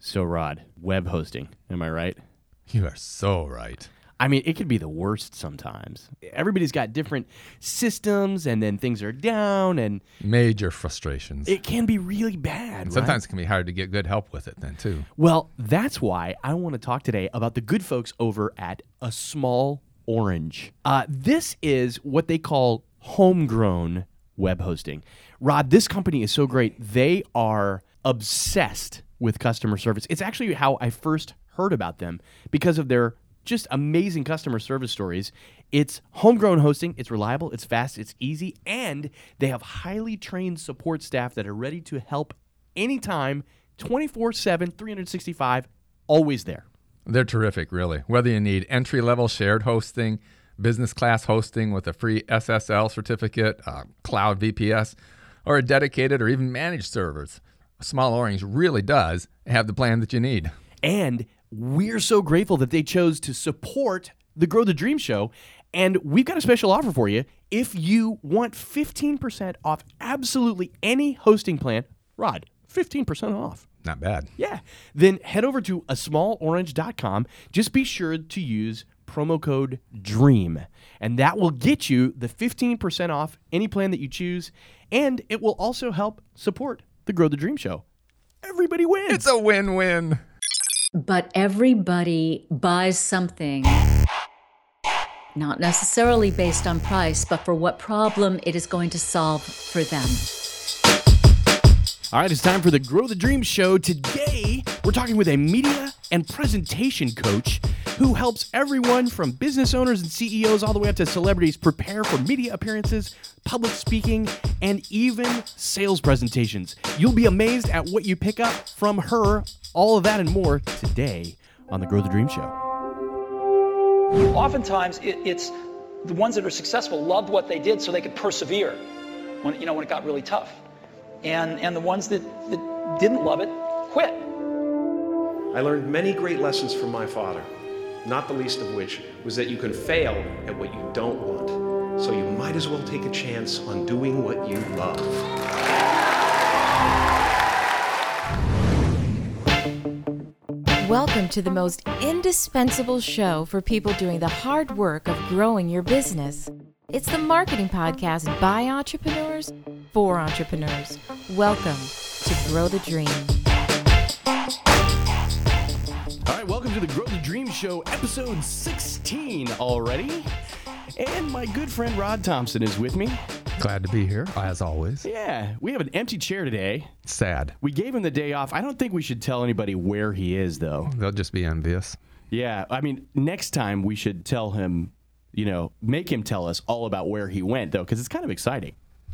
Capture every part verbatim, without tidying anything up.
So, Rod, web hosting, am I right? You are so right. I mean, it could be the worst sometimes. Everybody's got different systems, and then things are down, and Major frustrations. it can be really bad, Sometimes right? it can be hard to get good help with it then, too. Well, that's why I want to talk today about the good folks over at A Small Orange. Uh, this is what they call homegrown web hosting. Rod, this company is so great. They are obsessed with customer service. It's actually how I first heard about them because of their just amazing customer service stories. It's homegrown hosting. It's reliable. It's fast. It's easy. And they have highly trained support staff that are ready to help anytime, twenty-four seven, three hundred sixty-five, always there. They're terrific, really. Whether you need entry-level shared hosting, business class hosting with a free S S L certificate, uh, cloud V P S, or a dedicated or even managed servers, Small Orange really does have the plan that you need. And we're so grateful that they chose to support the Grow the Dream Show. And we've got a special offer for you. If you want fifteen percent off absolutely any hosting plan, Rod, fifteen percent off. Not bad. Yeah. Then head over to a small orange dot com. Just be sure to use promo code DREAM. And that will get you the fifteen percent off any plan that you choose. And it will also help support the Grow the Dream Show. Everybody wins. It's a win-win. But everybody buys something, not necessarily based on price, but for what problem it is going to solve for them. All right, it's time for the Grow the Dream Show. Today, we're talking with a media and presentation coach who helps everyone from business owners and C E Os all the way up to celebrities prepare for media appearances, public speaking, and even sales presentations. You'll be amazed at what you pick up from her. All of that and more today on the Grow the Dream Show. Oftentimes, it, it's the ones that are successful loved what they did so they could persevere when, you know, when it got really tough. And, and the ones that, that didn't love it quit. I learned many great lessons from my father, not the least of which was that you can fail at what you don't want. So you might as well take a chance on doing what you love. Welcome to the most indispensable show for people doing the hard work of growing your business. It's the marketing podcast by entrepreneurs for entrepreneurs. Welcome to Grow the Dream. All right, welcome to the Grow the Dream Show, episode sixteen already. And my good friend Rod Thompson is with me. Glad to be here, as always. Yeah, we have an empty chair today. Sad. We gave him the day off. I don't think we should tell anybody where he is, though. They'll just be envious. Yeah, I mean, next time we should tell him, you know, make him tell us all about where he went, though, because it's kind of exciting.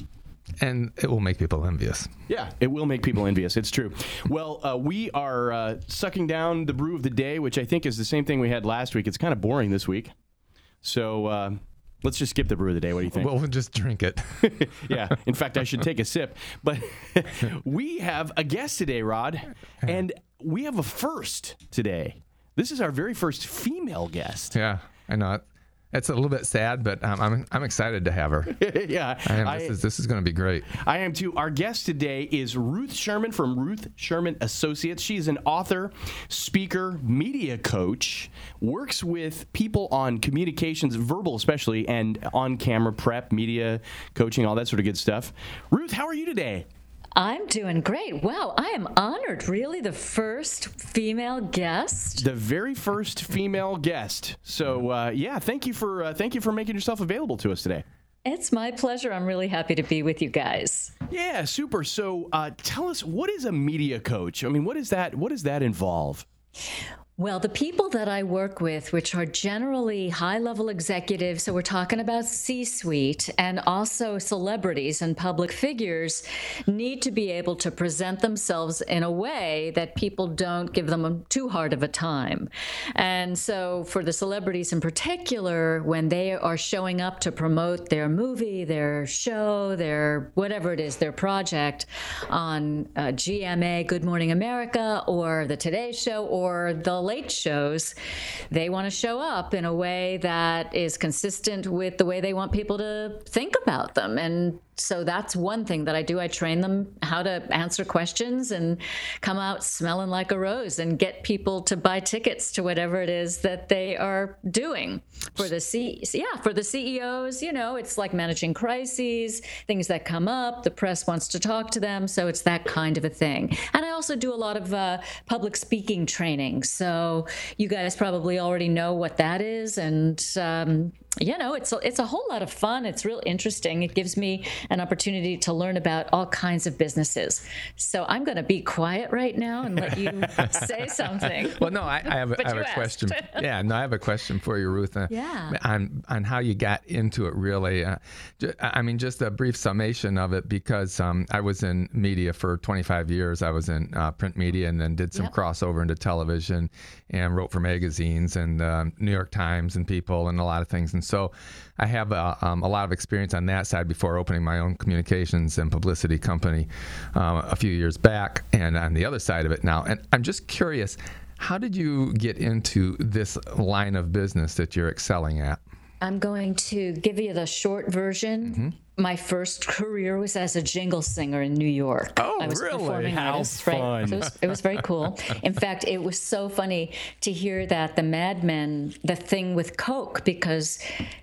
And it will make people envious. Yeah, it will make people envious. It's true. Well, uh, we are uh, sucking down the brew of the day, which I think is the same thing we had last week. It's kind of boring this week. So uh, let's just skip the brew of the day. What do you think? Well, we'll just drink it. Yeah. In fact, I should take a sip. But we have a guest today, Rod, and we have a first today. This is our very first female guest. Yeah, I know it. It's a little bit sad, but um, I'm I'm excited to have her. Yeah. I am. I, This is this is going to be great. I am too. Our guest today is Ruth Sherman from Ruth Sherman Associates. She's an author, speaker, media coach, works with people on communications, verbal especially, and on-camera prep, media coaching, all that sort of good stuff. Ruth, how are you today? I'm doing great. Wow, I am honored. Really, the first female guest. The very first female guest. So, uh, yeah, thank you for uh, thank you for making yourself available to us today. It's my pleasure. I'm really happy to be with you guys. Yeah, super. So, uh, tell us, what is a media coach? I mean, what is that? What does that involve? Well, the people that I work with, which are generally high-level executives, so we're talking about C-suite, and also celebrities and public figures, need to be able to present themselves in a way that people don't give them too hard of a time. And so for the celebrities in particular, when they are showing up to promote their movie, their show, their whatever it is, their project on uh, G M A, Good Morning America, or The Today Show, or the late shows, they want to show up in a way that is consistent with the way they want people to think about them. And so that's one thing that I do. I train them how to answer questions and come out smelling like a rose and get people to buy tickets to whatever it is that they are doing. For the C, yeah, for the C E Os, you know, it's like managing crises, things that come up. The press wants to talk to them, so it's that kind of a thing. And I also do a lot of uh, public speaking training. So you guys probably already know what that is, and um, you know, it's a, it's a whole lot of fun. It's real interesting. It gives me an opportunity to learn about all kinds of businesses. So I'm going to be quiet right now and let you say something. Well, no, I, I have, a, I have a question. Yeah, no, I have a question for you, Ruth. Uh, yeah. On, on how you got into it, really. Uh, ju- I mean, just a brief summation of it, because um, I was in media for twenty-five years. I was in uh, print media and then did some yep. crossover into television and wrote for magazines and uh, New York Times and People and a lot of things. And so I have a, um, a lot of experience on that side before opening my own communications and publicity company um, a few years back, and on the other side of it now. And I'm just curious, how did you get into this line of business that you're excelling at? I'm going to give you the short version. Mm-hmm. My first career was as a jingle singer in New York. Oh, I was really? Performing How artist, fun. Right? So it, was, it was very cool. In fact, it was so funny to hear that the Mad Men, the thing with Coke, because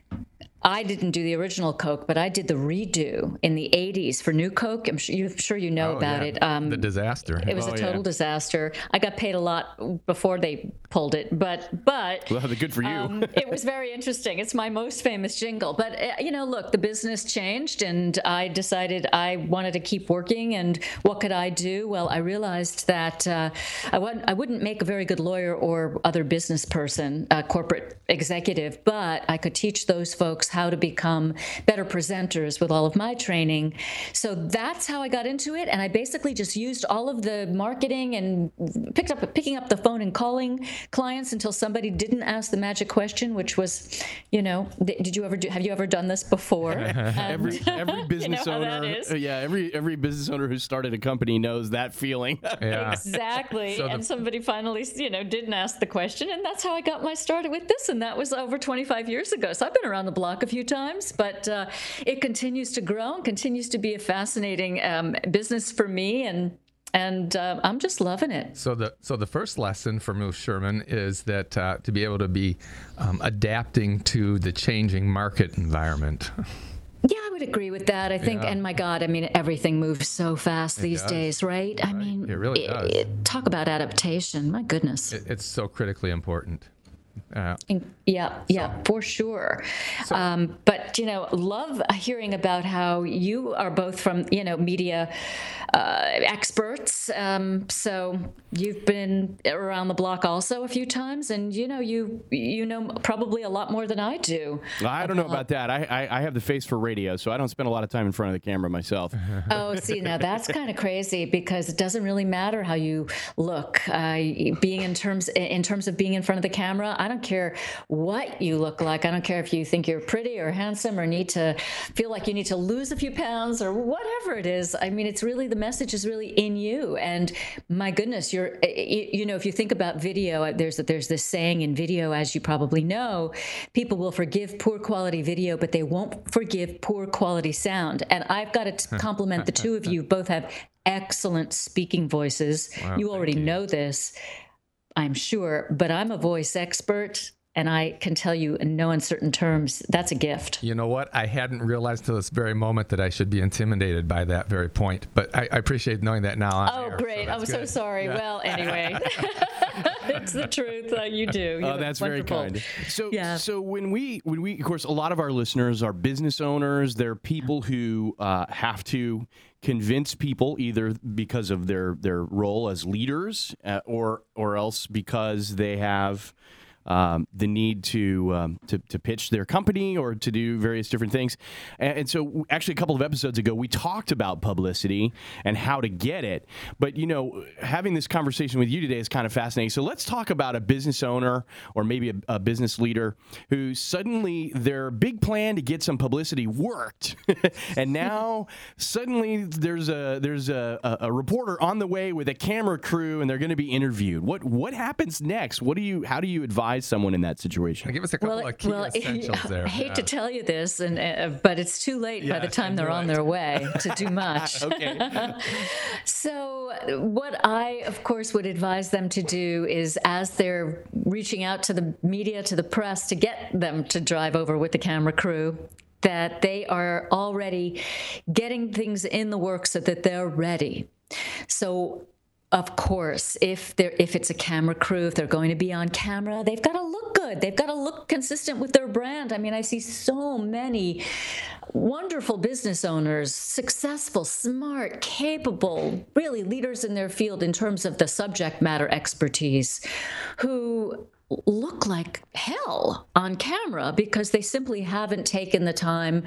I didn't do the original Coke, but I did the redo in the eighties for New Coke. I'm sure, you're, sure you know oh, about yeah. it. Um, the disaster. It was oh, a total yeah. disaster. I got paid a lot before they pulled it, but but well, good for you. um, it was very interesting. It's my most famous jingle. But uh, you know, look, the business changed, and I decided I wanted to keep working. And what could I do? Well, I realized that uh, I wouldn't I wouldn't make a very good lawyer or other business person, uh, corporate executive, but I could teach those folks how to become better presenters with all of my training. So that's how I got into it. And I basically just used all of the marketing and picked up picking up the phone and calling clients until somebody didn't ask the magic question, which was, you know, did you ever do, have you ever done this before? every every business you know owner, yeah, every every business owner who started a company knows that feeling. Yeah. Exactly. So the, and somebody finally, you know, didn't ask the question, and that's how I got my start with this. And that was over twenty-five years ago. So I've been around the block a few times, but uh, it continues to grow and continues to be a fascinating um, business for me, and and uh, I'm just loving it. So the so the first lesson for Ruth Sherman is that uh, to be able to be um, adapting to the changing market environment. Yeah, I would agree with that. I think, yeah. And my God, I mean, everything moves so fast it these does. days, right? right? I mean, it really does. It, it, talk about adaptation. My goodness. It, it's so critically important. Uh, yeah, yeah, so, for sure. So, um, but, you know, love hearing about how you are both from, you know, media uh, experts. Um, so you've been around the block also a few times, and, you know, you you know probably a lot more than I do. I don't know about that. I, I, I have the face for radio, so I don't spend a lot of time in front of the camera myself. Oh, see, now that's kind of crazy, because it doesn't really matter how you look. Uh, being in terms in terms of being in front of the camera, I don't care what you look like. I don't care if you think you're pretty or handsome or need to feel like you need to lose a few pounds or whatever it is. I mean, it's really, the message is really in you. And my goodness, you're, you know, if you think about video, there's there's this saying in video, as you probably know, people will forgive poor quality video, but they won't forgive poor quality sound. And I've got to compliment the two of you. Both have excellent speaking voices. Wow, you already you. know this, I'm sure, but I'm a voice expert, and I can tell you in no uncertain terms, that's a gift. You know what? I hadn't realized till this very moment that I should be intimidated by that very point, but I, I appreciate knowing that now. On oh, air, great. so I'm good. so sorry. Yeah. Well, anyway, it's the truth. Uh, you do. Oh, that's wonderful. very kind. So, yeah. so when we, when we, of course, a lot of our listeners are business owners. They're people who uh, have to convince people either because of their, their role as leaders uh, or or else because they have um, the need to, um, to to pitch their company or to do various different things. And, and so actually a couple of episodes ago, we talked about publicity and how to get it. But, you know, having this conversation with you today is kind of fascinating. So let's talk about a business owner or maybe a, a business leader who suddenly their big plan to get some publicity worked. And now suddenly there's a there's a, a, a reporter on the way with a camera crew and they're going to be interviewed. What what happens next? What do you how do you advise someone in that situation? Give us a couple Well, of key well, essentials there. I hate Yeah. to tell you this, and uh, but it's too late by Yeah, the time they're do on it. their way to do much. Okay. So what I, of course, would advise them to do is as they're reaching out to the media, to the press, to get them to drive over with the camera crew, that they are already getting things in the works so that they're ready. So of course, if they're if it's a camera crew, if they're going to be on camera, they've got to look good. They've got to look consistent with their brand. I mean, I see so many wonderful business owners, successful, smart, capable, really leaders in their field in terms of the subject matter expertise, who look like hell on camera because they simply haven't taken the time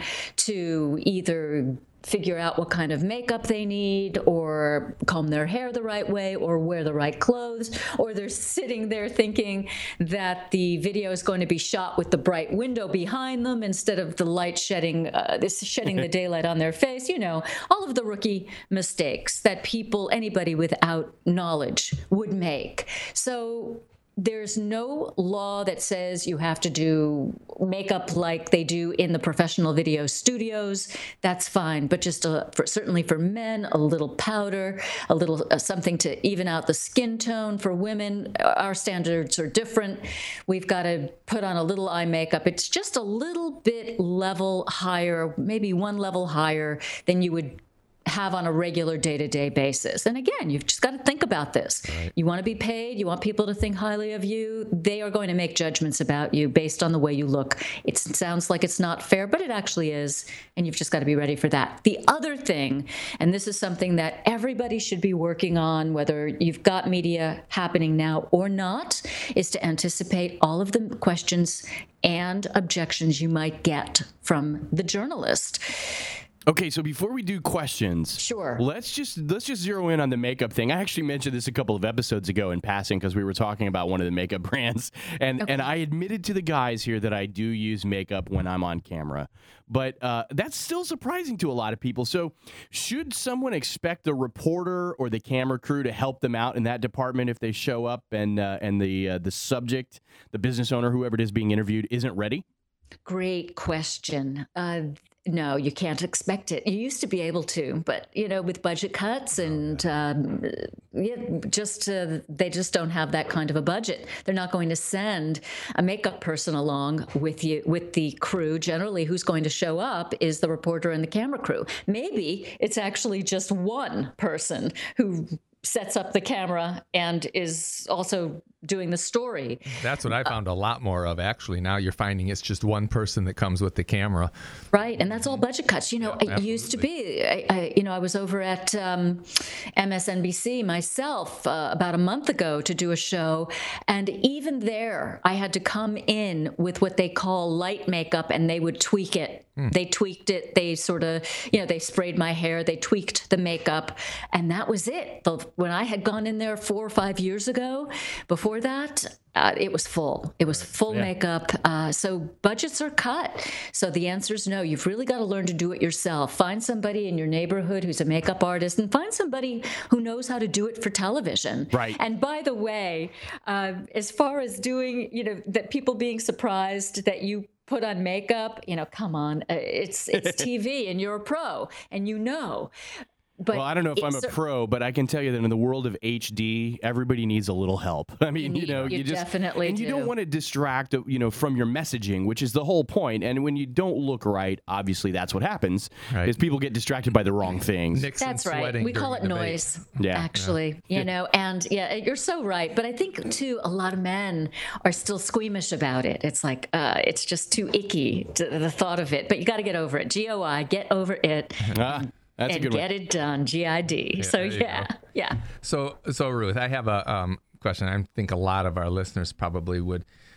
to either figure out what kind of makeup they need or comb their hair the right way or wear the right clothes, or they're sitting there thinking that the video is going to be shot with the bright window behind them instead of the light shedding uh, this shedding the daylight on their face. You know, all of the rookie mistakes that people, anybody without knowledge would make. So there's no law that says you have to do makeup like they do in the professional video studios. That's fine. But just a, for, certainly for men, a little powder, a little uh, something to even out the skin tone. For women, our standards are different. We've got to put on a little eye makeup. It's just a little bit level higher, maybe one level higher than you would have on a regular day-to-day basis. And again, you've just got to think about this. Right. You want to be paid. You want people to think highly of you. They are going to make judgments about you based on the way you look. It sounds like it's not fair, but it actually is. And you've just got to be ready for that. The other thing, and this is something that everybody should be working on, whether you've got media happening now or not, is to anticipate all of the questions and objections you might get from the journalist. Okay, so before we do questions, sure. Let's just let's just zero in on the makeup thing. I actually mentioned this a couple of episodes ago in passing because we were talking about one of the makeup brands, and okay. and I admitted to the guys here that I do use makeup when I'm on camera, but uh, that's still surprising to a lot of people. So, should someone expect the reporter or the camera crew to help them out in that department if they show up and uh, and the uh, the subject, the business owner, whoever it is being interviewed, isn't ready? Great question. Uh, No, you can't expect it. You used to be able to, but you know, with budget cuts and um, yeah, just uh, they just don't have that kind of a budget. They're not going to send a makeup person along with you with the crew. Generally, who's going to show up is the reporter and the camera crew. Maybe it's actually just one person who sets up the camera and is also doing the story. That's what I found a lot more of, actually. Now you're finding it's just one person that comes with the camera. Right, and that's all budget cuts. You know, Yeah, it used to be, I, I, you know, I was over at um, M S N B C myself uh, about a month ago to do a show, and even there, I had to come in with what they call light makeup, and they would tweak it. Hmm. They tweaked it. They sort of, you know, they sprayed my hair. They tweaked the makeup, and that was it. The, when I had gone in there four or five years ago, before that, uh, it was full. It was full yeah. makeup. Uh, so budgets are cut. So the answer is no. You've really got to learn to do it yourself. Find somebody in your neighborhood who's a makeup artist, and find somebody who knows how to do it for television. Right. And by the way, uh, as far as doing, you know, that people being surprised that you put on makeup, you know, come on, it's it's T V and you're a pro and you know. But well, I don't know if I'm a cer- pro, but I can tell you that in the world of H D, everybody needs a little help. I mean, you, you know, you, you just definitely and you do. don't want to distract, you know, from your messaging, which is the whole point. And when you don't look right, obviously that's what happens. Right. Is people get distracted by the wrong things. Nixon That's right. We call it noise. Yeah. Actually, yeah. you know, and yeah, you're so right. But I think too, a lot of men are still squeamish about it. It's like uh, it's just too icky, to the thought of it. But you got to get over it. G O I, get over it. Ah. That's and a good get one. it done, G I D. Yeah, so there you yeah, go. yeah. So, so Ruth, I have a um, question. I think a lot of our listeners probably would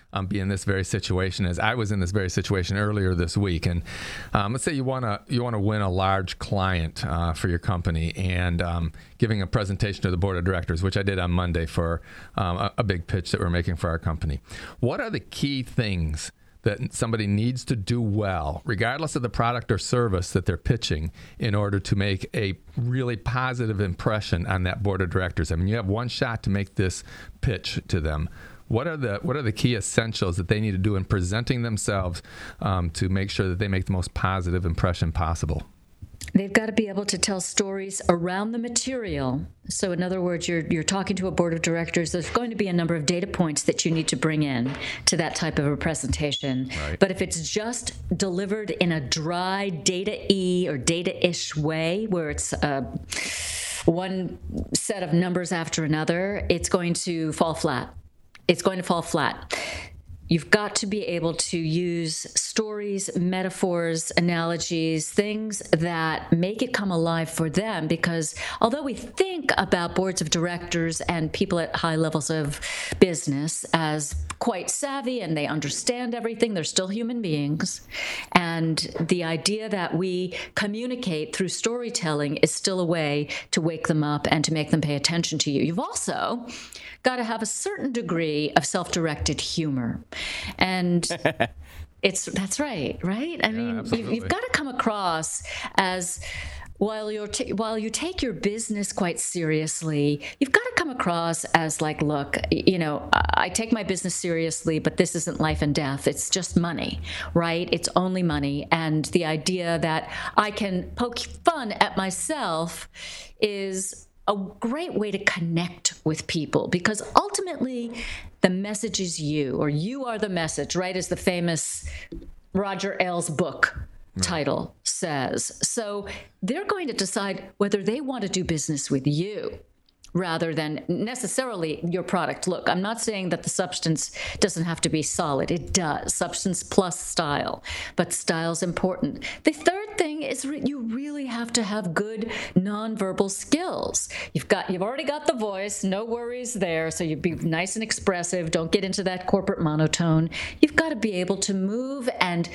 um, be in this very situation as I was in this very situation earlier this week. And um, let's say you want to you want to win a large client uh, for your company, and um, giving a presentation to the board of directors, which I did on Monday for um, a, a big pitch that we're making for our company. What are the key things that somebody needs to do well, regardless of the product or service that they're pitching, in order to make a really positive impression on that board of directors? I mean, you have one shot to make this pitch to them. What are the what are the key essentials that they need to do in presenting themselves um, to make sure that they make the most positive impression possible? They've got to be able to tell stories around the material. So in other words, you're you're talking to a board of directors. There's going to be a number of data points that you need to bring in to that type of a presentation. Right. But if it's just delivered in a dry data-y or data-ish way, where it's uh, one set of numbers after another, it's going to fall flat. It's going to fall flat. You've got to be able to use stories, metaphors, analogies, things that make it come alive for them, because although we think about boards of directors and people at high levels of business as quite savvy and they understand everything, they're still human beings. And the idea that we communicate through storytelling is still a way to wake them up and to make them pay attention to you. You've also got to have a certain degree of self-directed humor. And it's that's right, right? I Yeah, mean, you've, you've got to come across as, while you're t- while you take your business quite seriously, you've got to come across as like, look, you know, I take my business seriously, but this isn't life and death. It's just money, right? It's only money. And the idea that I can poke fun at myself is a great way to connect with people, because ultimately the message is you, or you are the message, right? As the famous Roger Ailes book title says. So they're going to decide whether they want to do business with you rather than necessarily your product. Look, I'm not saying that the substance doesn't have to be solid. It does. Substance plus style. But style's important. The third thing is re- you really have to have good nonverbal skills. You've got, you've already got the voice, no worries there. So you be nice and expressive. Don't get into that corporate monotone. You've got to be able to move and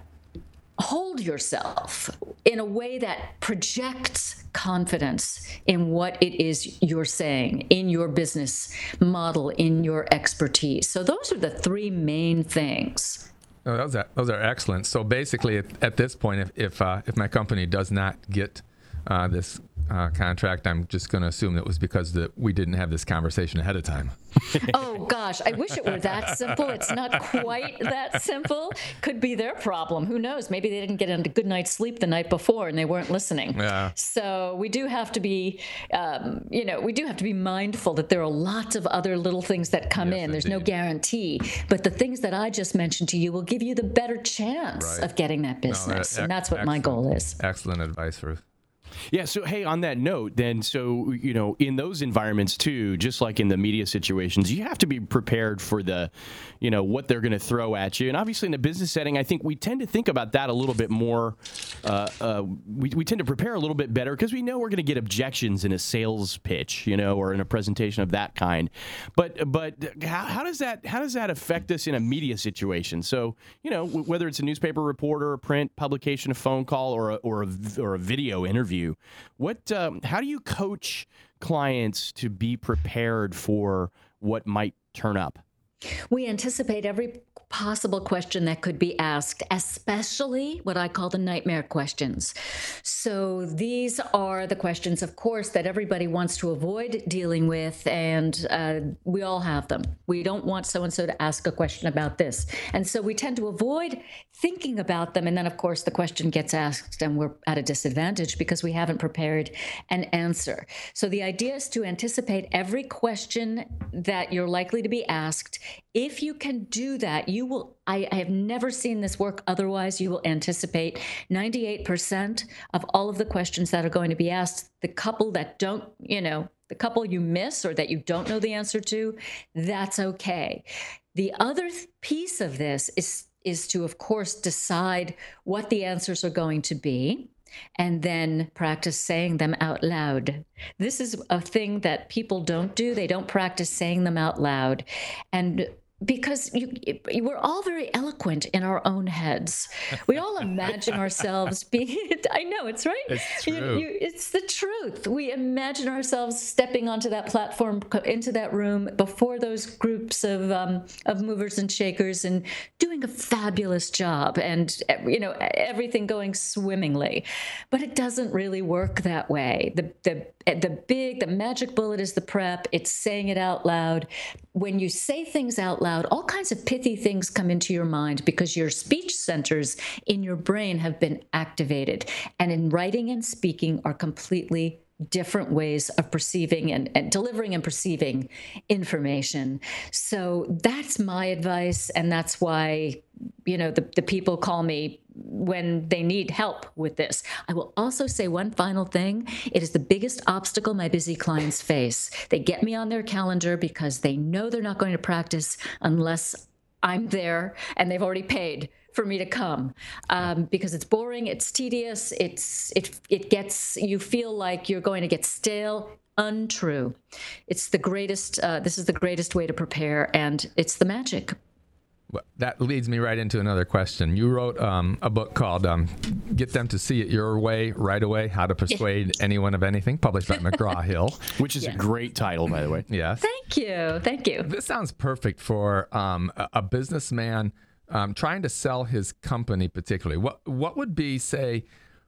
hold yourself in a way that projects confidence in what it is you're saying, in your business model, in your expertise. So those are the three main things. Oh, those are those are excellent. So basically, at, at this point, if if, uh, if my company does not get uh, this uh, contract, I'm just going to assume that it was because that we didn't have this conversation ahead of time. Oh gosh, I wish it were that simple. It's not quite that simple. Could be their problem. Who knows? Maybe they didn't get a good night's sleep the night before and they weren't listening. Yeah. So we do have to be, um, you know, we do have to be mindful that there are lots of other little things that come Yes, in. There's no indeed. guarantee, but the things that I just mentioned to you will give you the better chance Right. of getting that No, business, that- and that's what my excellent- goal is. Excellent advice, Ruth. Yeah, so hey, on that note, then, so, you know, in those environments too, just like in the media situations, you have to be prepared for the, you know, what they're going to throw at you. And obviously in the business setting, I think we tend to think about that a little bit more. Uh, uh, we, we tend to prepare a little bit better because we know we're going to get objections in a sales pitch, you know, or in a presentation of that kind. But but how, how does that how does that affect us in a media situation? So, you know, w- whether it's a newspaper reporter, a print publication, a phone call, or a, or a, v- or a video interview. What? Um, how do you coach clients to be prepared for what might turn up? We anticipate every possible question that could be asked, especially what I call the nightmare questions. So these are the questions, of course, that everybody wants to avoid dealing with, and uh, we all have them. We don't want so-and-so to ask a question about this. And so we tend to avoid thinking about them, and then, of course, the question gets asked, and we're at a disadvantage because we haven't prepared an answer. So the idea is to anticipate every question that you're likely to be asked. If you can do that, you will, I, I have never seen this work otherwise, you will anticipate ninety-eight percent of all of the questions that are going to be asked. The couple that don't, you know, the couple you miss or that you don't know the answer to, that's okay. The other th- piece of this is, is to, of course, decide what the answers are going to be, and then practice saying them out loud. This is a thing that people don't do. They don't practice saying them out loud. And because you, you, we're all very eloquent in our own heads. We all imagine ourselves being, I know, it's right. It's you, true. you, it's the truth. We imagine ourselves stepping onto that platform, into that room before those groups of um, of movers and shakers and doing a fabulous job and, you know, everything going swimmingly. But it doesn't really work that way. The, the, the big, the magic bullet is the prep. It's saying it out loud. When you say things out loud, all kinds of pithy things come into your mind because your speech centers in your brain have been activated. And in writing and speaking are completely different ways of perceiving and, and delivering and perceiving information. So that's my advice. And that's why, you know, the, the people call me when they need help with this. I will also say one final thing. It is the biggest obstacle my busy clients face. They get me on their calendar because they know they're not going to practice unless I'm there and they've already paid for me to come, um, because it's boring, it's tedious, it's it it gets, you feel like you're going to get stale. Untrue. It's the greatest, uh, this is the greatest way to prepare, and it's the magic. Well, that leads me right into another question. You wrote um, a book called um, Get Them to See It Your Way, Right Away, How to Persuade Anyone of Anything, published by McGraw-Hill. Which is Yes. a great title, by the way. Yes. Thank you. Thank you. This sounds perfect for um, a, a businessman um, trying to sell his company particularly. What what would be, say,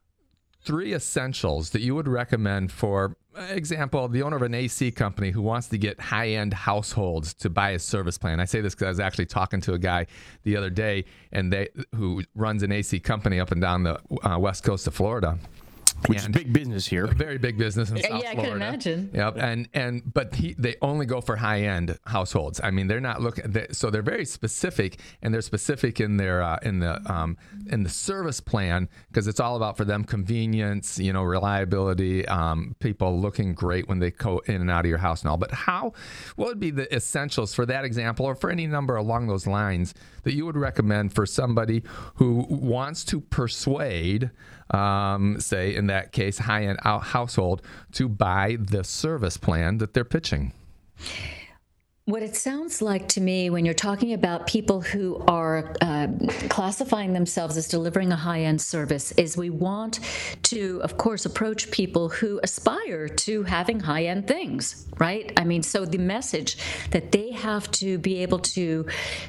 three essentials that you would recommend for example, the owner of an A C company who wants to get high-end households to buy a service plan? I say this because I was actually talking to a guy the other day, and they who runs an A C company up and down the uh, west coast of Florida. Which And is big business here. a very big business in Yeah, South yeah, I Florida. can imagine. Yep, and and but he, they only go for high end households. I mean, they're not looking. They, so they're very specific, and they're specific in their uh, in the um, in the service plan because it's all about for them convenience, you know, reliability, um, people looking great when they go in and out of your house and all. But how? What would be the essentials for that example, or for any number along those lines that you would recommend for somebody who wants to persuade, um, say in that case, high-end household to buy the service plan that they're pitching? What it sounds like to me when you're talking about people who are uh, classifying themselves as delivering a high-end service is we want to, of course, approach people who aspire to having high-end things, right? I mean, so the message that they have to be able to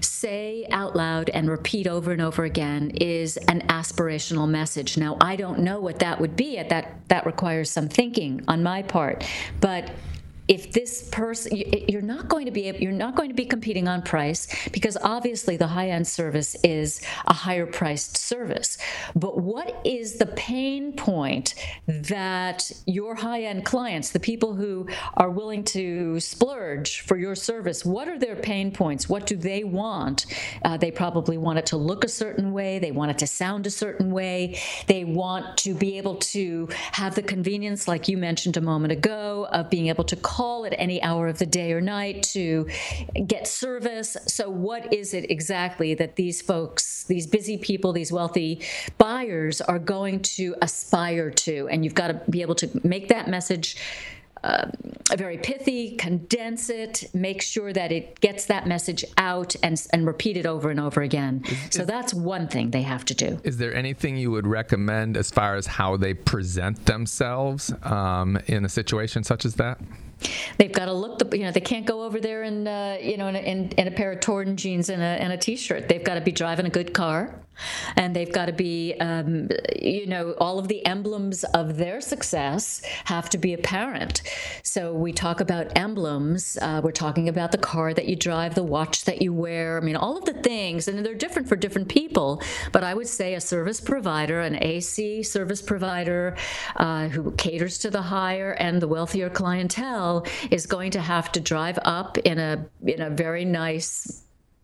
say out loud and repeat over and over again is an aspirational message. Now, I don't know what that would be. That that requires some thinking on my part, but if this person, you're not going to be able, you're not going to be competing on price because obviously the high-end service is a higher priced service. But what is the pain point that your high-end clients, the people who are willing to splurge for your service, what are their pain points? What do they want? Uh, they probably want it to look a certain way. They want it to sound a certain way. They want to be able to have the convenience, like you mentioned a moment ago, of being able to call call at any hour of the day or night to get service. So what is it exactly that these folks, these busy people, these wealthy buyers are going to aspire to? And you've got to be able to make that message Uh, very pithy, condense it, make sure that it gets that message out and and repeat it over and over again. Is, so is, that's one thing they have to do. Is there anything you would recommend as far as how they present themselves um, in a situation such as that? They've got to look, the, you know, they can't go over there in, uh, you know, in a, in, in a pair of torn jeans and a, and a T-shirt. They've got to be driving a good car, and they've got to be, um, you know, all of the emblems of their success have to be apparent. So we talk about emblems. Uh, we're talking about the car that you drive, the watch that you wear. I mean, all of the things, and they're different for different people. But I would say a service provider, an A C service provider uh, who caters to the higher and the wealthier clientele, is going to have to drive up in a in a very nice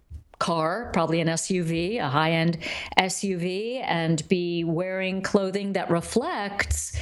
car, probably an S U V, a high-end S U V, and be wearing clothing that reflects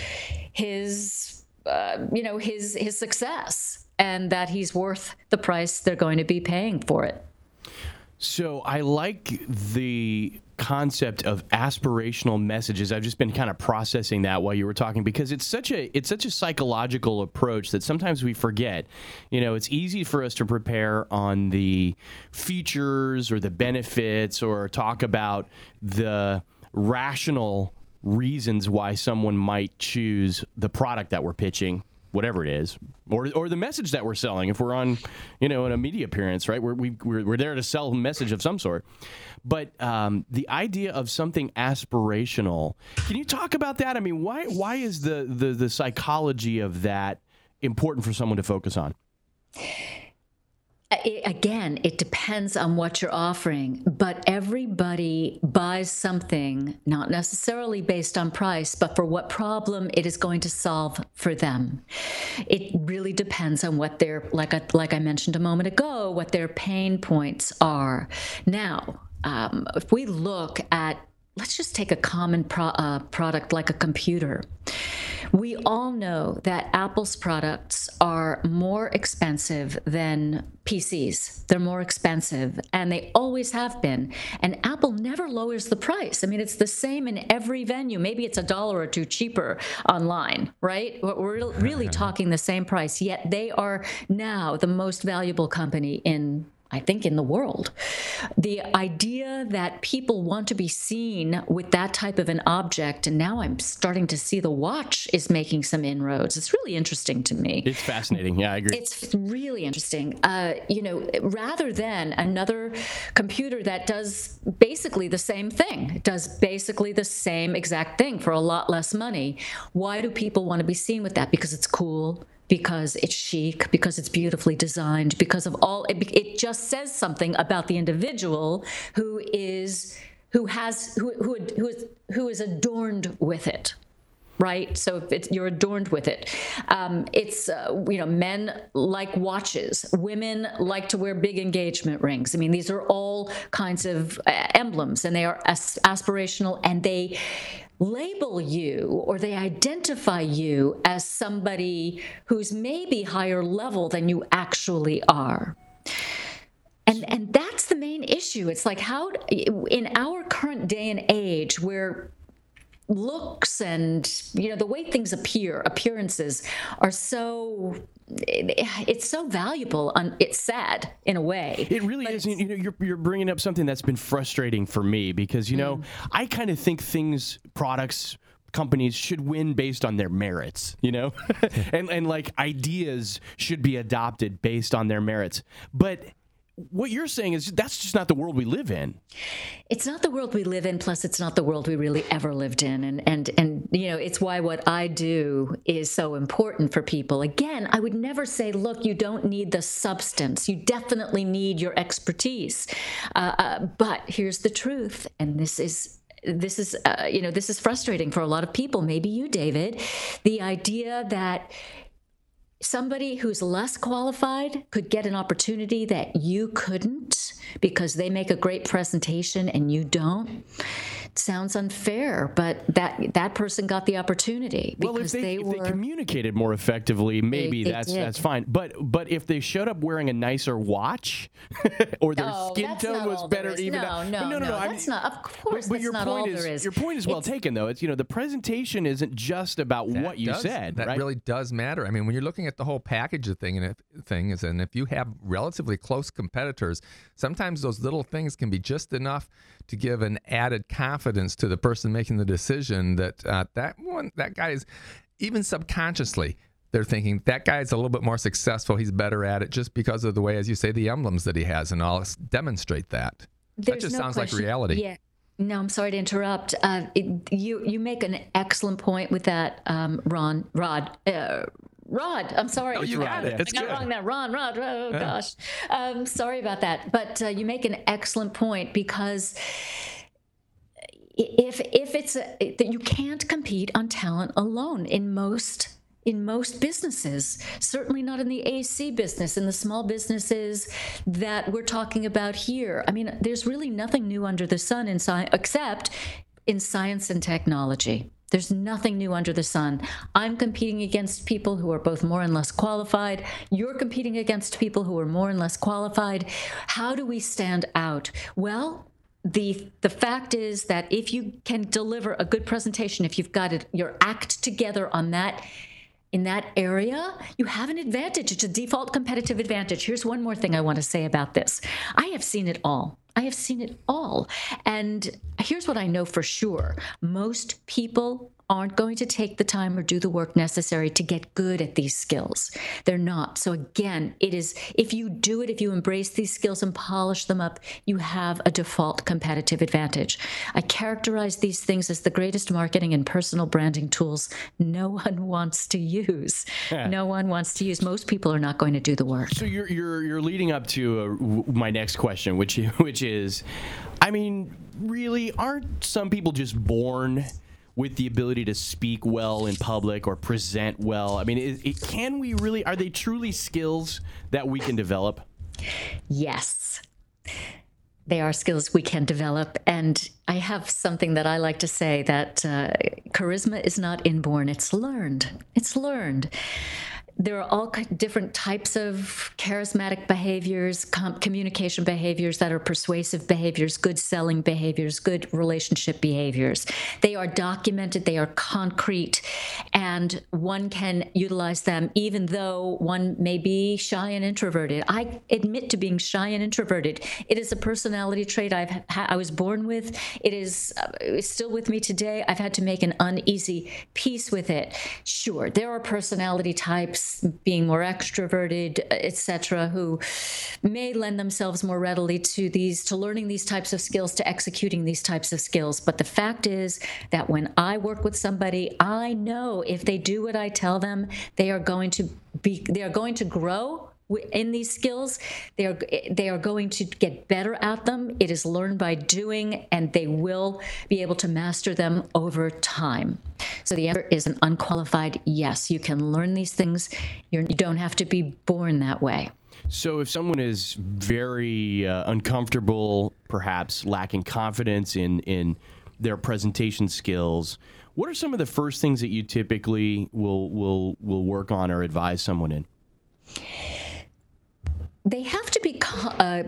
his, uh, you know, his his success, and that he's worth the price they're going to be paying for it. So I like the concept of aspirational messages. I've just been kind of processing that while you were talking, because it's such a it's such a psychological approach that sometimes we forget. You know, it's easy for us to prepare on the features or the benefits or talk about the rational reasons why someone might choose the product that we're pitching, whatever it is, or or the message that we're selling. If we're on, you know, in a media appearance, right? We're we, we're, we're there to sell a message of some sort. But um, the idea of something aspirational, can you talk about that? I mean, why why is the the, the psychology of that important for someone to focus on? It, again, it depends on what you're offering, but everybody buys something not necessarily based on price, but for what problem it is going to solve for them. It really depends on what their, like I, like I mentioned a moment ago, what their pain points are. Now, um, if we look at, let's just take a common pro, uh, product like a computer. We all know that Apple's products are more expensive than P Cs. They're more expensive, and they always have been. And Apple never lowers the price. I mean, it's the same in every venue. Maybe it's a dollar or two cheaper online, right? We're really talking the same price, yet they are now the most valuable company in I think in the world. The idea that people want to be seen with that type of an object, and now I'm starting to see the watch is making some inroads. It's really interesting to me. It's fascinating. Yeah, I agree. It's really interesting. Uh, you know, rather than another computer that does basically the same thing, it does basically the same exact thing for a lot less money. Why do people want to be seen with that? Because it's cool, because it's chic, because it's beautifully designed, because of all, it, it just says something about the individual who is, who has, who, who, who is, who is adorned with it. Right? So if it's, you're adorned with it. Um, it's, uh, you know, men like watches. Women like to wear big engagement rings. I mean, these are all kinds of uh, emblems, and they are as- aspirational, and they label you or they identify you as somebody who's maybe higher level than you actually are. And and that's the main issue. It's like, how, in our current day and age, where looks and, you know, the way things appear, appearances are so, it's so valuable. On, it's sad in a way. It really is. You know, you're, you're bringing up something that's been frustrating for me because, you know, mm. I kind of think things, products, companies should win based on their merits, you know, and, and like ideas should be adopted based on their merits. But what you're saying is that's just not the world we live in. It's not the world we live in. Plus, it's not the world we really ever lived in. And, and, and you know, it's why what I do is so important for people. Again, I would never say, look, you don't need the substance. You definitely need your expertise. Uh, uh, but here's the truth. And this is This is, uh, you know, this is frustrating for a lot of people. Maybe you, David. The idea that somebody who's less qualified could get an opportunity that you couldn't because they make a great presentation and you don't. It sounds unfair, but that that person got the opportunity because well, if they, they if were they communicated more effectively, maybe they, they that's did. that's fine. But but if they showed up wearing a nicer watch or their no, skin tone was better, even no, no, no, no, no, no, I that's mean, not. Of course, but, but that's your not point all is, there is. Your point is well it's, taken, though. It's, you know, the presentation isn't just about that what you does, said. That right? really does matter. I mean, when you're looking at the whole package of thing and if, thing is, and if you have relatively close competitors, sometimes those little things can be just enough to give an added confidence to the person making the decision that uh, that one, that guy is, even subconsciously, they're thinking that guy's a little bit more successful. He's better at it just because of the way, as you say, the emblems that he has and all demonstrate that. That just no sounds question. like reality. Yeah. No, I'm sorry to interrupt. Uh, it, you you make an excellent point with that, um, Ron, Rod. Uh, Rod, I'm sorry. Oh, you got it. It's I got good. it wrong there. Ron, Rod, oh yeah. gosh. Um, sorry about that. But uh, you make an excellent point because if if it's a, that you can't compete on talent alone in most in most businesses, certainly not in the A C business, in the small businesses that we're talking about here. I mean, there's really nothing new under the sun in science except in science and technology. There's nothing new under the sun. I'm competing against people who are both more and less qualified. You're competing against people who are more and less qualified. How do we stand out? Well, the the fact is that if you can deliver a good presentation, if you've got it, your act together on that, in that area, you have an advantage. It's a default competitive advantage. Here's one more thing I want to say about this. I have seen it all. I have seen it all. And here's what I know for sure. Most people aren't going to take the time or do the work necessary to get good at these skills. They're not. So again, it is, if you do it, if you embrace these skills and polish them up, you have a default competitive advantage. I characterize these things as the greatest marketing and personal branding tools no one wants to use. Yeah. No one wants to use. Most people are not going to do the work. So you're you're you're leading up to uh, my next question, which which is, I mean, really, aren't some people just born with the ability to speak well in public or present well? I mean, it, it, can we really, are they truly skills that we can develop? Yes, they are skills we can develop. And I have something that I like to say, that uh, charisma is not inborn, it's learned. It's learned. There are all different types of charismatic behaviors, com- communication behaviors that are persuasive behaviors, good selling behaviors, good relationship behaviors. They are documented, they are concrete, and one can utilize them even though one may be shy and introverted. I admit to being shy and introverted. It is a personality trait I've ha- I was born with. It is uh, it's still with me today. I've had to make an uneasy peace with it. Sure, there are personality types, being more extroverted, et cetera, who may lend themselves more readily to these, to learning these types of skills, to executing these types of skills. But the fact is that when I work with somebody, I know if they do what I tell them, they are going to be, they are going to grow in these skills. They are they are going to get better at them. It is learned by doing, and they will be able to master them over time. So the answer is an unqualified yes. You can learn these things. You're, you don't have to be born that way. So if someone is very uh, uncomfortable, perhaps lacking confidence in, in their presentation skills, what are some of the first things that you typically will will will work on or advise someone in? They have to be co- uh,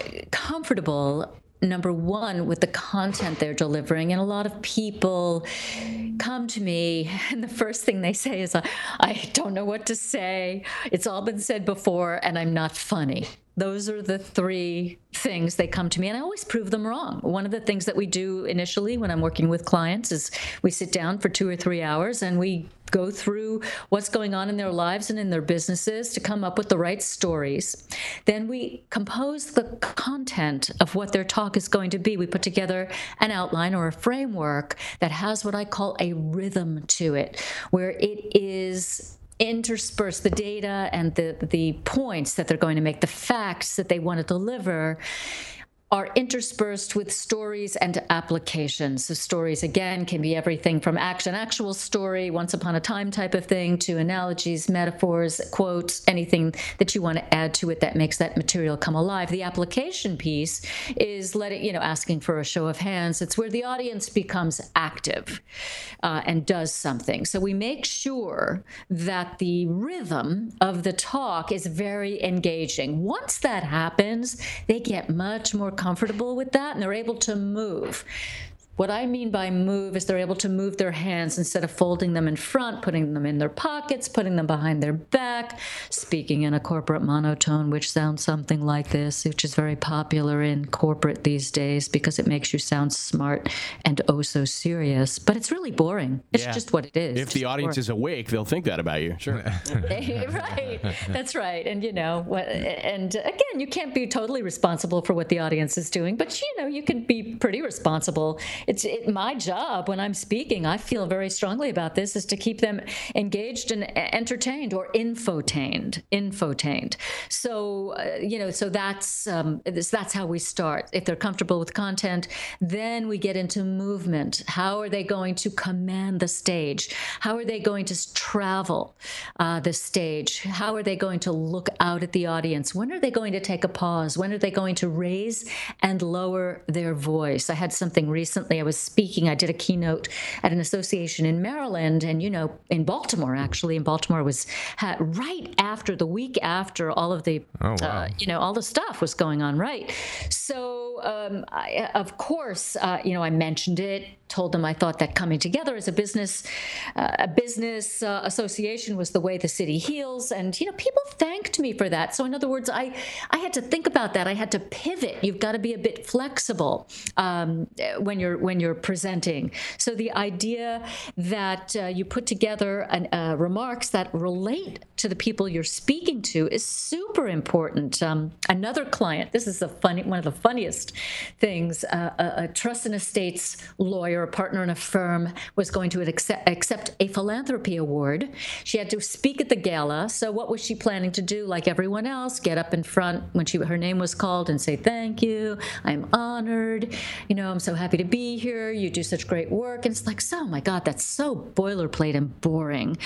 comfortable, number one, with the content they're delivering. And a lot of people come to me, and the first thing they say is, I don't know what to say. It's all been said before, and I'm not funny. Those are the three things they come to me, and I always prove them wrong. One of the things that we do initially when I'm working with clients is we sit down for two or three hours and we go through what's going on in their lives and in their businesses to come up with the right stories. Then we compose the content of what their talk is going to be. We put together an outline or a framework that has what I call a rhythm to it, where it is intersperse the data and the the points that they're going to make, the facts that they want to deliver, are interspersed with stories and applications. So stories, again, can be everything from action, actual story, once upon a time type of thing, to analogies, metaphors, quotes, anything that you want to add to it that makes that material come alive. The application piece is letting, you know, asking for a show of hands. It's where the audience becomes active uh, and does something. So we make sure that the rhythm of the talk is very engaging. Once that happens, they get much more comfortable with that, and they're able to move. What I mean by move is they're able to move their hands instead of folding them in front, putting them in their pockets, putting them behind their back, speaking in a corporate monotone, which sounds something like this, which is very popular in corporate these days because it makes you sound smart and oh so serious. But it's really boring. It's yeah. just what it is. If the audience boring. is awake, they'll think that about you. Sure. Right. That's right. And, you know, and again, you can't be totally responsible for what the audience is doing, but, you know, you can be pretty responsible. It's it, my job when I'm speaking, I feel very strongly about this, is to keep them engaged and entertained, or infotained, infotained. So, uh, you know, so that's, um, this, that's how we start. If they're comfortable with content, then we get into movement. How are they going to command the stage? How are they going to travel uh, the stage? How are they going to look out at the audience? When are they going to take a pause? When are they going to raise and lower their voice? I had something recently recently I was speaking, I did a keynote at an association in Maryland, and, you know, in Baltimore, actually, in Baltimore was had, right after, the week after all of the, oh, wow. uh, you know, all the stuff was going on, right? So, um, I, of course, uh, you know, I mentioned it, told them I thought that coming together as a business, uh, a business uh, association was the way the city heals. And, you know, people thanked me for that. So in other words, I, I had to think about that. I had to pivot. You've got to be a bit flexible um, when you're when you're presenting. So the idea that uh, you put together an, uh, remarks that relate to the people you're speaking to is super important. Um, another client, this is a funny, one of the funniest things, uh, a, a trust and estates lawyer, a partner in a firm, was going to accept, accept a philanthropy award. She had to speak at the gala. So what was she planning to do? Like everyone else, get up in front when she her name was called and say, thank you, I'm honored, you know, I'm so happy to be here, you do such great work. And it's like, so, oh my God, that's so boilerplate and boring.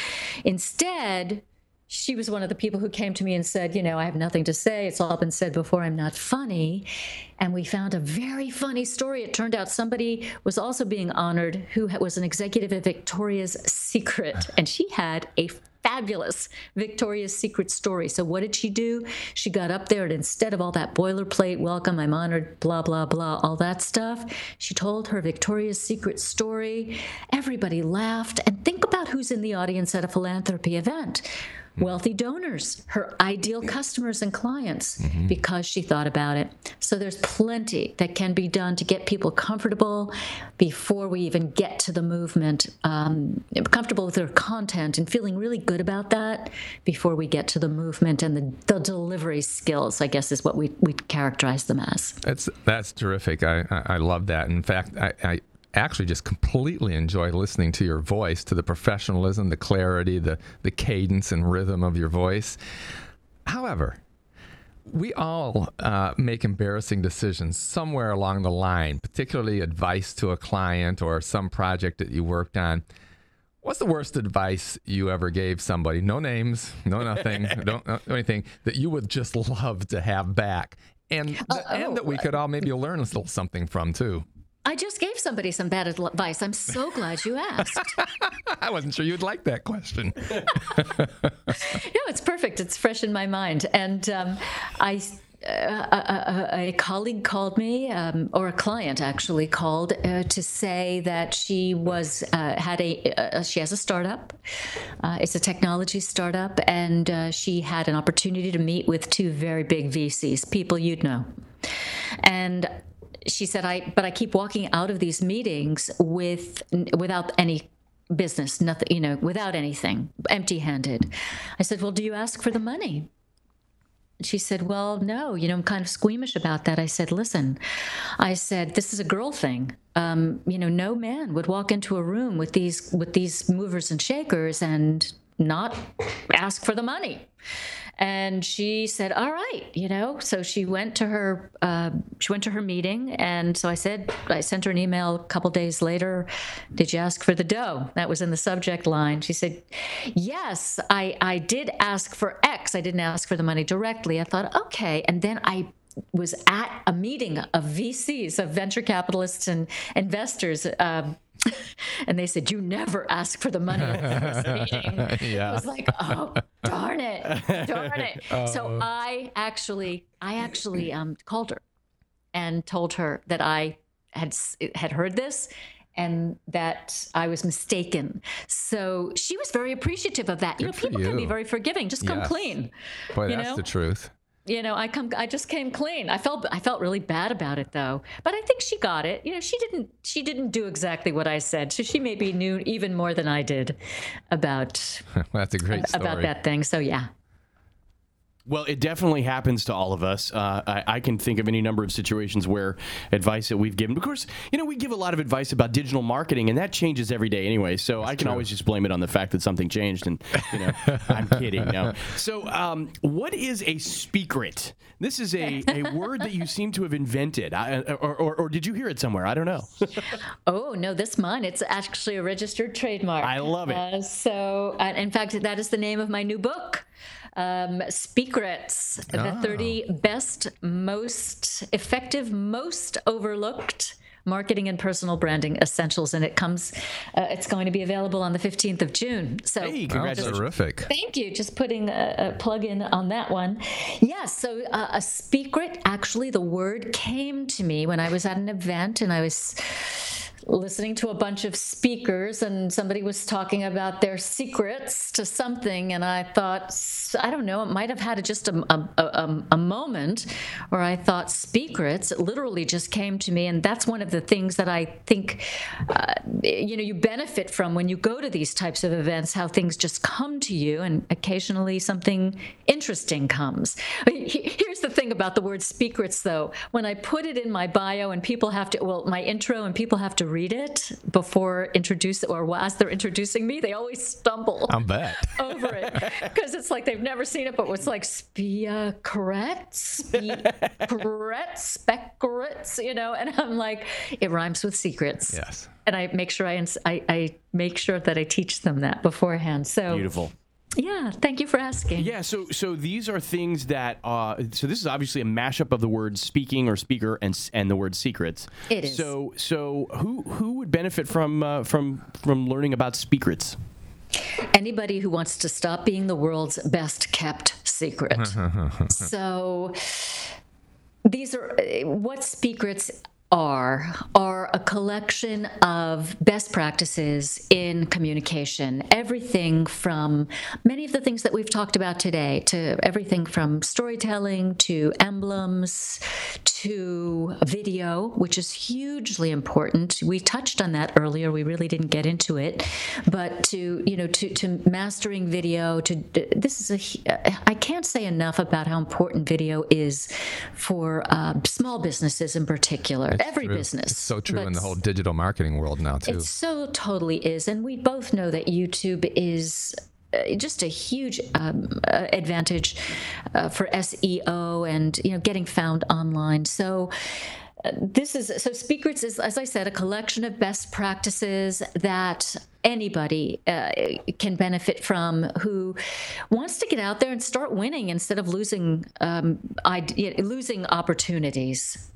Instead, she was one of the people who came to me and said, you know, I have nothing to say. It's all been said before. I'm not funny. And we found a very funny story. It turned out somebody was also being honored who was an executive at Victoria's Secret. And she had a fabulous Victoria's Secret story. So what did she do? She got up there, and instead of all that boilerplate, welcome, I'm honored, blah, blah, blah, all that stuff, she told her Victoria's Secret story. Everybody laughed. And think about who's in the audience at a philanthropy event. Wealthy donors, her ideal customers and clients, mm-hmm. because she thought about it. So there's plenty that can be done to get people comfortable before we even get to the movement, um, comfortable with their content and feeling really good about that before we get to the movement, and the, the delivery skills, I guess, is what we we characterize them as. That's that's terrific. I, I, I love that. In fact, I, I actually just completely enjoy listening to your voice, to the professionalism, the clarity, the, the cadence and rhythm of your voice. However, we all uh, make embarrassing decisions somewhere along the line, particularly advice to a client or some project that you worked on. What's the worst advice you ever gave somebody? No names, no nothing, don't no anything, that you would just love to have back, and, uh, and oh, that we could all maybe learn a little something from too. I just gave somebody some bad advice. I'm so glad you asked. I wasn't sure you'd like that question. No, it's perfect. It's fresh in my mind. And um, I, uh, a, a, a colleague called me, um, or a client actually called uh, to say that she was uh, had a uh, she has a startup. Uh, it's a technology startup, and uh, she had an opportunity to meet with two very big V Cs, people you'd know, and she said, I, but I keep walking out of these meetings with, without any business, nothing, you know, without anything, empty-handed. I said, well, do you ask for the money? She said, well, no, you know, I'm kind of squeamish about that. I said, listen, I said, this is a girl thing. Um, you know, no man would walk into a room with these, with these movers and shakers and not ask for the money. And she said, all right, you know, so she went to her, uh, she went to her meeting. And so I said, I sent her an email a couple days later. Did you ask for the dough? That was in the subject line. She said, yes, I, I did ask for X. I didn't ask for the money directly. I thought, okay. And then I was at a meeting of V Cs, of venture capitalists and investors, um, and they said, you never ask for the money at the first meeting. Yeah. I was like, oh, darn it, darn it. Oh. So I actually, I actually um, called her and told her that I had had heard this and that I was mistaken. So she was very appreciative of that. Good you know, people you. can be very forgiving. Just come yes. clean. Boy, you that's know? the truth. You know, I come. I just came clean. I felt. I felt really bad about it, though. But I think she got it. You know, she didn't. She didn't do exactly what I said. So she maybe knew even more than I did about. That's a great story. About that thing. So yeah. Well, it definitely happens to all of us. Uh, I, I can think of any number of situations where advice that we've given. Of course, you know, we give a lot of advice about digital marketing, and that changes every day anyway. So That's I can true. always just blame it on the fact that something changed. And, you know, I'm kidding. No. So um, what is a speakrit? This is a, a word that you seem to have invented. I, or, or, or did you hear it somewhere? I don't know. Oh, no, this mine. It's actually a registered trademark. I love it. Uh, so, uh, in fact, that is the name of my new book. um, Speakrets, oh. the thirty best, most effective, most overlooked marketing and personal branding essentials, and it comes uh, it's going to be available on the fifteenth of June. So hey, congratulations. Terrific. Thank you. Just putting a, a plug in on that one. Yes, so uh, a Speakret, actually the word came to me when I was at an event and I was listening to a bunch of speakers, and somebody was talking about their secrets to something, and I thought, I don't know, it might have had just a, a, a, a moment where I thought Speakrets. It literally just came to me, and that's one of the things that I think uh, you know you benefit from when you go to these types of events, how things just come to you, and occasionally something interesting comes. Here's the thing about the word Speakrets, though. When I put it in my bio and people have to, well, my intro, and people have to read it before introduce or as they're introducing me, they always stumble I bet. over it because it's like they've never seen it, but it's like Speakrets, Speakrets, Speakrets, you know, and I'm like, it rhymes with secrets. Yes. And I make sure I, I, I make sure that I teach them that beforehand. So beautiful. Yeah, thank you for asking. Yeah, so so these are things that, uh, so this is obviously a mashup of the word speaking or speaker and and the word secrets. It is. So so who who would benefit from uh, from from learning about Speakrets? Anybody who wants to stop being the world's best kept secret. So these are what Speakrets are are a collection of best practices in communication. Everything from many of the things that we've talked about today, to everything from storytelling to emblems to video, which is hugely important. We touched on that earlier. We really didn't get into it, but to you know to to mastering video. To this is a I can't say enough about how important video is for uh, small businesses in particular. It's Every true. business. It's so true in the whole digital marketing world now, too. It so totally is. And we both know that YouTube is uh, just a huge um, uh, advantage uh, for S E O and, you know, getting found online. So uh, this is, so Speakrets is, as I said, a collection of best practices that anybody uh, can benefit from who wants to get out there and start winning instead of losing, um, ide- losing opportunities.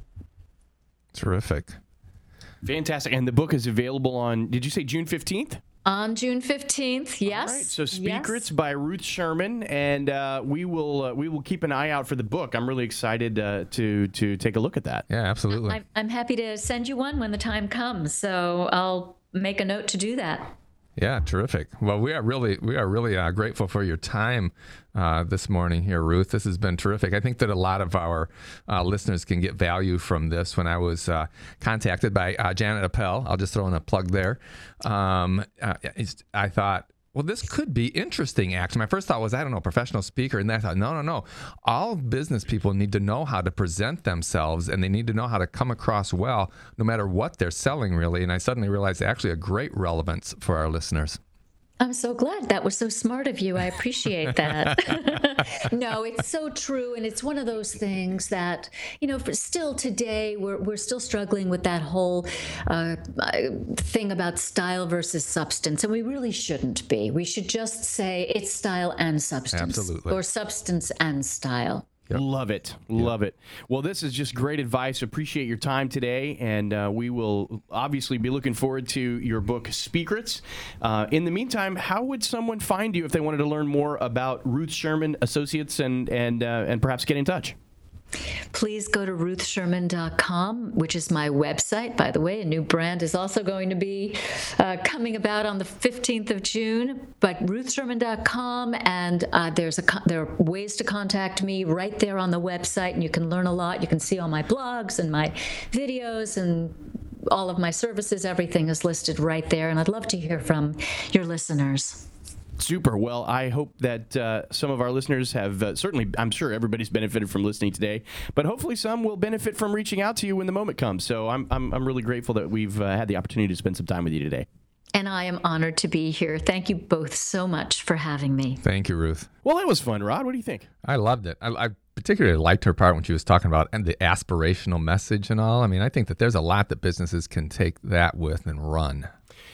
Terrific. Fantastic. And the book is available on, did you say June fifteenth? On June fifteenth, yes. All right, so Speakrets yes. by Ruth Sherman, and uh, we will uh, we will keep an eye out for the book. I'm really excited uh, to to take a look at that. Yeah, absolutely. I'm, I'm happy to send you one when the time comes, so I'll make a note to do that. Yeah, terrific. Well, we are really we are really uh, grateful for your time uh, this morning here, Ruth. This has been terrific. I think that a lot of our uh, listeners can get value from this. When I was uh, contacted by uh, Janet Appel, I'll just throw in a plug there. Um, uh, I thought, well, this could be interesting, actually. My first thought was, I don't know, professional speaker. And then I thought, no, no, no. All business people need to know how to present themselves, and they need to know how to come across well, no matter what they're selling, really. And I suddenly realized actually a great relevance for our listeners. I'm so glad. That was so smart of you. I appreciate that. No, it's so true. And it's one of those things that, you know, for still today, we're, we're still struggling with that whole uh, thing about style versus substance. And we really shouldn't be. We should just say it's style and substance. Absolutely. Or substance and style. Yep. Love it. Love yep. it. Well, this is just great advice. Appreciate your time today. And uh, we will obviously be looking forward to your book, Speakrets. Uh, in the meantime, how would someone find you if they wanted to learn more about Ruth Sherman Associates and, and, uh, and perhaps get in touch? Please go to ruth sherman dot com, which is my website. By the way, a new brand is also going to be uh, coming about on the fifteenth of June. But ruth sherman dot com, and uh, there's a there are ways to contact me right there on the website, and you can learn a lot. You can see all my blogs and my videos and all of my services. Everything is listed right there, and I'd love to hear from your listeners. Super. Well, I hope that uh, some of our listeners have uh, certainly, I'm sure everybody's benefited from listening today, but hopefully some will benefit from reaching out to you when the moment comes. So I'm I'm, I'm really grateful that we've uh, had the opportunity to spend some time with you today. And I am honored to be here. Thank you both so much for having me. Thank you, Ruth. Well, that was fun, Rod. What do you think? I loved it. I, I particularly liked her part when she was talking about and the aspirational message and all. I mean, I think that there's a lot that businesses can take that with and run.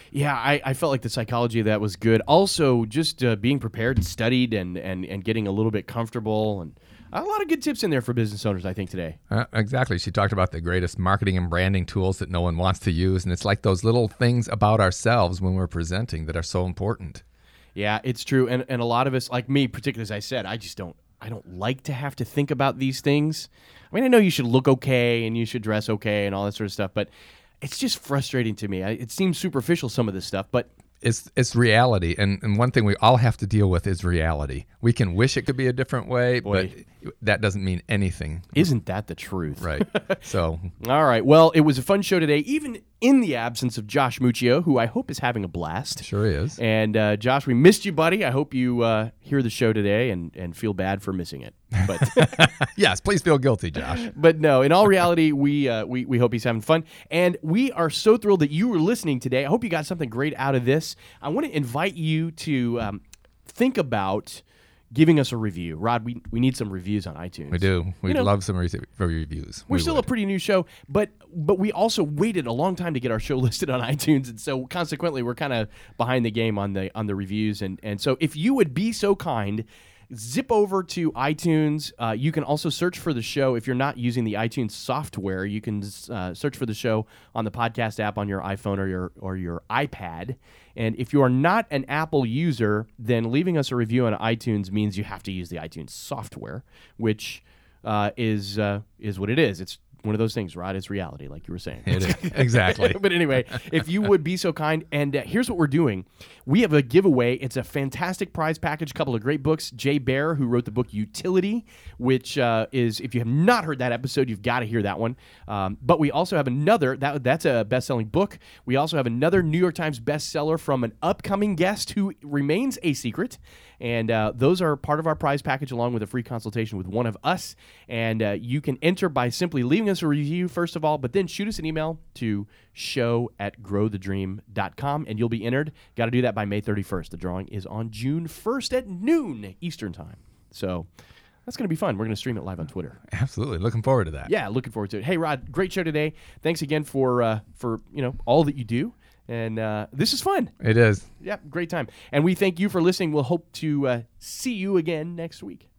Yeah, I, I felt like the psychology of that was good. Also, just uh, being prepared and studied and, and, and getting a little bit comfortable, and a lot of good tips in there for business owners, I think, today. Uh, exactly. She talked about the greatest marketing and branding tools that no one wants to use, and it's like those little things about ourselves when we're presenting that are so important. Yeah, it's true. And and a lot of us, like me, particularly as I said, I just don't I don't like to have to think about these things. I mean, I know you should look okay and you should dress okay and all that sort of stuff, but it's just frustrating to me. I, it seems superficial, some of this stuff, but It's it's reality, and, and one thing we all have to deal with is reality. We can wish it could be a different way, Boy. but that doesn't mean anything. Isn't that the truth? Right. So, All right. Well, it was a fun show today, even in the absence of Josh Muccio, who I hope is having a blast. sure is. And uh, Josh, we missed you, buddy. I hope you uh, hear the show today and, and feel bad for missing it. But Yes, please feel guilty, Josh. but no, in all reality, we, uh, we we hope he's having fun. And we are so thrilled that you were listening today. I hope you got something great out of this. I want to invite you to um, think about giving us a review. Rod, we, we need some reviews on iTunes. We do. We'd You know, love some re- reviews. We're We still would. a pretty new show, but but we also waited a long time to get our show listed on iTunes, and so consequently, we're kind of behind the game on the on the reviews. And and so, if you would be so kind, zip over to iTunes. Uh, you can also search for the show. If you're not using the iTunes software, you can uh, search for the show on the podcast app on your iPhone or your or your iPad. And if you are not an Apple user, then leaving us a review on iTunes means you have to use the iTunes software, which uh, is uh, is what it is. It's one of those things, Rod. It's reality, like you were saying. It is. Exactly. But anyway, if you would be so kind, and uh, here's what we're doing. We have a giveaway. It's a fantastic prize package, a couple of great books. Jay Baer, who wrote the book Utility, which uh, is, if you have not heard that episode, you've got to hear that one. Um, but we also have another, that that's a best-selling book. We also have another New York Times bestseller from an upcoming guest who remains a secret. And uh, those are part of our prize package, along with a free consultation with one of us. And uh, you can enter by simply leaving us a review, first of all, but then shoot us an email to show at grow the dream dot com, and you'll be entered. Got to do that by May thirty-first. The drawing is on June first at noon Eastern Time. So that's going to be fun. We're going to stream it live on Twitter. Absolutely. Looking forward to that. Yeah, looking forward to it. Hey, Rod, great show today. Thanks again for uh, for you know all that you do. And uh, this is fun. It is. Yeah, great time. And we thank you for listening. We'll hope to uh, see you again next week.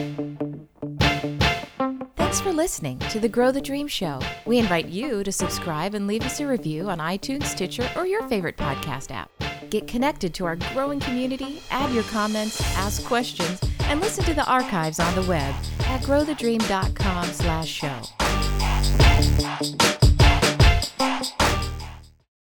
Thanks for listening to the Grow the Dream Show. We invite you to subscribe and leave us a review on iTunes, Stitcher, or your favorite podcast app. Get connected to our growing community, add your comments, ask questions, and listen to the archives on the web at grow the dream dot com slash show.